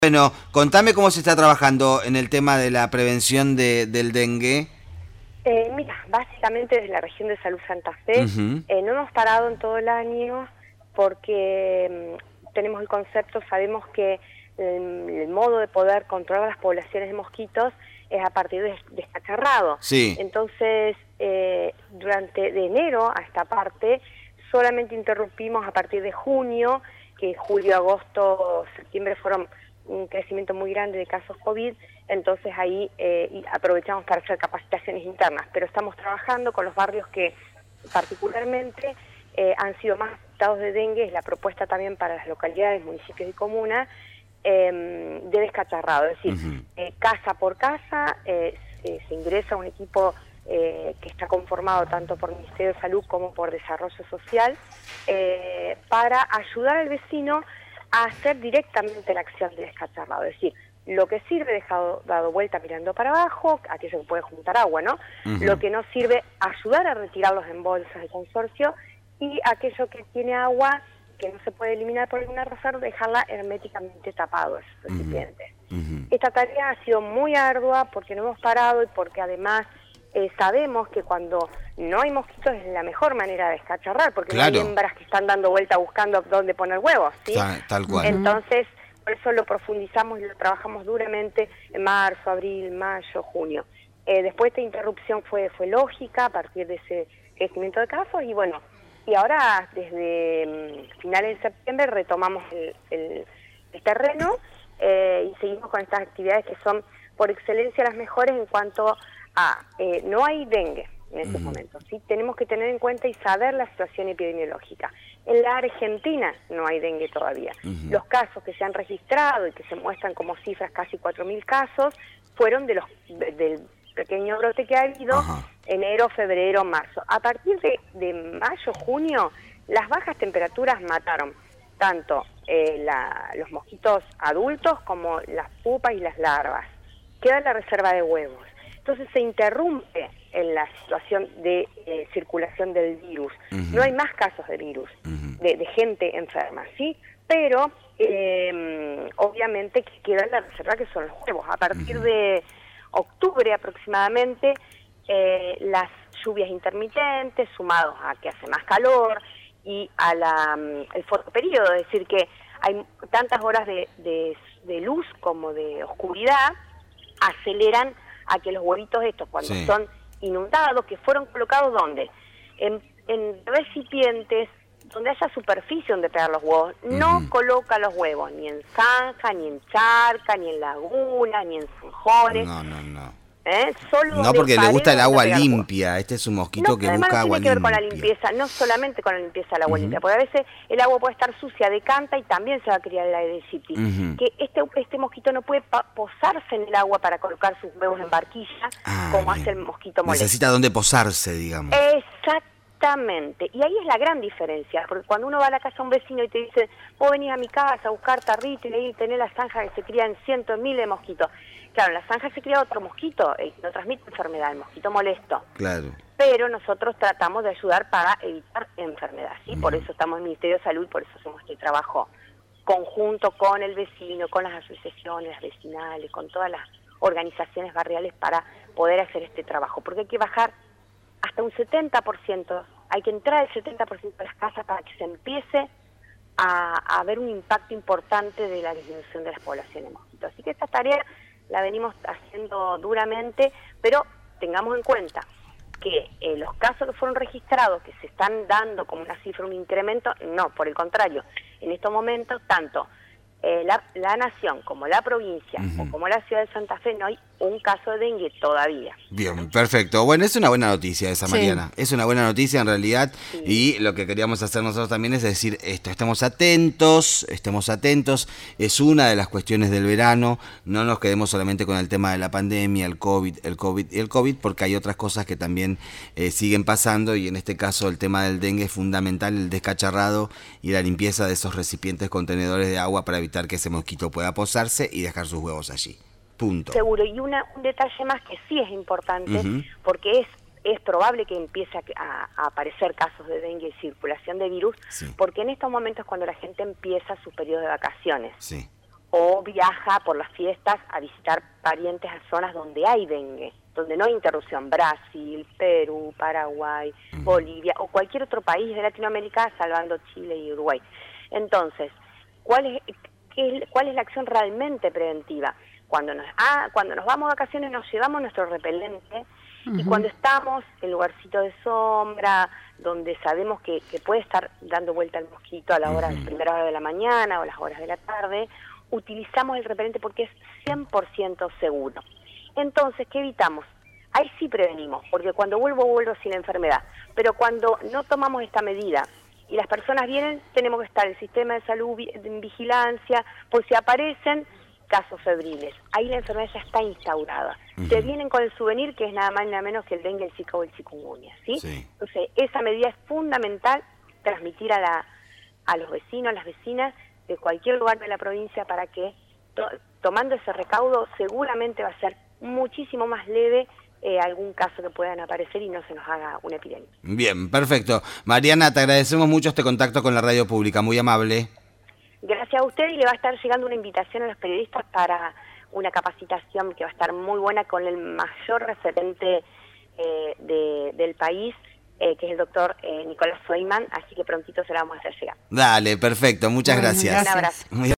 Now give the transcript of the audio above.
Bueno, contame cómo se está trabajando en el tema de la prevención del dengue. Mira, básicamente desde la región de Salud Santa Fe Ujú. no hemos parado en todo el año porque tenemos el concepto, sabemos que el modo de poder controlar las poblaciones de mosquitos es a partir de descacharrado. Sí. Entonces, durante de enero a esta parte, solamente interrumpimos a partir de junio, que julio, agosto, septiembre fueron un crecimiento muy grande de casos COVID, entonces ahí aprovechamos para hacer capacitaciones internas, pero estamos trabajando con los barrios que particularmente han sido más afectados de dengue, es la propuesta también para las localidades, municipios y comunas, de descacharrado, es decir, casa por casa se ingresa un equipo que está conformado tanto por Ministerio de Salud como por Desarrollo Social, para ayudar al vecino a hacer directamente la acción de descacharrado, es decir, lo que sirve dejado dado vuelta mirando para abajo, aquello que puede juntar agua, ¿no? Lo que no sirve, ayudar a retirarlos en bolsas de consorcio, y aquello que tiene agua que no se puede eliminar por alguna razón, dejarla herméticamente tapado esos recipientes. Esta tarea ha sido muy ardua porque no hemos parado y porque además sabemos que cuando no hay mosquitos es la mejor manera de descacharrar, porque Claro. no hay hembras que están dando vuelta buscando dónde poner huevos, ¿sí? Tal cual. Entonces, por eso lo profundizamos y lo trabajamos duramente en marzo, abril, mayo, junio. Después esta interrupción fue lógica a partir de ese crecimiento de casos y bueno, y ahora desde finales de septiembre retomamos el terreno y seguimos con estas actividades que son por excelencia las mejores en cuanto a no hay dengue en estos momentos, ¿sí? Tenemos que tener en cuenta y saber la situación epidemiológica. En la Argentina no hay dengue todavía. Los casos que se han registrado y que se muestran como cifras casi 4.000 casos fueron del pequeño brote que ha habido enero, febrero, marzo. A partir de mayo, junio, las bajas temperaturas mataron tanto los mosquitos adultos como las pupas y las larvas. Queda la reserva de huevos. Entonces se interrumpe en la situación de circulación del virus. No hay más casos de virus, de gente enferma, ¿sí? Pero obviamente queda la reserva que son los huevos. A partir de octubre aproximadamente, las lluvias intermitentes, sumados a que hace más calor y a el fotoperíodo, es decir, que hay tantas horas de luz como de oscuridad, aceleran a que los huevitos estos, cuando son inundados, que fueron colocados ¿dónde? En recipientes donde haya superficie donde pegar los huevos. No coloca los huevos ni en zanja, ni en charca, ni en laguna, ni en zanjones. No. Solo No, porque le gusta el donde agua pegar los huevos. limpia. Este es un mosquito que además busca no agua tiene que ver limpia. con la limpieza, no solamente con la limpieza del agua limpia, porque a veces el agua puede estar sucia, decanta y también se va a criar el aedesitis. Que este mosquito no puede posarse en el agua para colocar sus huevos en barquilla, como hace el mosquito molesto. Necesita dónde posarse, digamos. Exactamente, y ahí es la gran diferencia, porque cuando uno va a la casa de un vecino y te dice, vos venís a mi casa a buscar tarrito y ahí tenés la zanja que se crían cientos, miles de mosquitos. Claro, en la zanja se cría otro mosquito, no transmite enfermedad, el mosquito molesto. Claro. Pero nosotros tratamos de ayudar para evitar enfermedad, ¿sí? Por eso estamos en el Ministerio de Salud, por eso hacemos este trabajo conjunto con el vecino, con las asociaciones vecinales, con todas las organizaciones barriales para poder hacer este trabajo, porque hay que bajar hasta un 70%, hay que entrar el 70% de las casas para que se empiece a haber un impacto importante de la disminución de las poblaciones de mosquitos. Así que esta tarea la venimos haciendo duramente, pero tengamos en cuenta que los casos que fueron registrados, que se están dando como una cifra, un incremento, no, por el contrario, en estos momentos tanto la nación como la provincia o como la ciudad de Santa Fe no hay un caso de dengue todavía. Bien, perfecto. Bueno, es una buena noticia esa, Mariana. Es una buena noticia en realidad. Y lo que queríamos hacer nosotros también es decir esto, estemos atentos. Es una de las cuestiones del verano. No nos quedemos solamente con el tema de la pandemia, el COVID, porque hay otras cosas que también siguen pasando, y en este caso el tema del dengue es fundamental, el descacharrado y la limpieza de esos recipientes contenedores de agua para evitar que ese mosquito pueda posarse y dejar sus huevos allí. Punto. Seguro, y un detalle más que sí es importante, porque es probable que empiece a aparecer casos de dengue y circulación de virus, porque en estos momentos es cuando la gente empieza su periodo de vacaciones. o viaja por las fiestas a visitar parientes a zonas donde hay dengue, donde no hay interrupción, Brasil, Perú, Paraguay, Bolivia o cualquier otro país de Latinoamérica, salvando Chile y Uruguay. Entonces, ¿cuál es la acción realmente preventiva? Cuando nos vamos de vacaciones nos llevamos nuestro repelente, y cuando estamos en lugarcito de sombra, donde sabemos que puede estar dando vuelta el mosquito a la hora, la primera hora de la mañana o las horas de la tarde, utilizamos el repelente porque es 100% seguro. Entonces, ¿qué evitamos? Ahí sí prevenimos, porque cuando vuelvo sin la enfermedad. Pero cuando no tomamos esta medida y las personas vienen, tenemos que estar el sistema de salud en vigilancia, por si aparecen casos febriles. Ahí la enfermedad ya está instaurada. Se vienen con el souvenir, que es nada más ni nada menos que el dengue, el zika o el chikungunya, ¿sí? Entonces, esa medida es fundamental, transmitir a los vecinos, a las vecinas de cualquier lugar de la provincia, para que tomando ese recaudo seguramente va a ser muchísimo más leve algún caso que puedan aparecer y no se nos haga una epidemia. Bien, perfecto. Mariana, te agradecemos mucho este contacto con la radio pública, muy amable. Gracias a usted, y le va a estar llegando una invitación a los periodistas para una capacitación que va a estar muy buena con el mayor referente del país, que es el doctor Nicolás Sueyman, así que prontito se la vamos a hacer llegar. Dale, perfecto, muchas gracias. Un abrazo.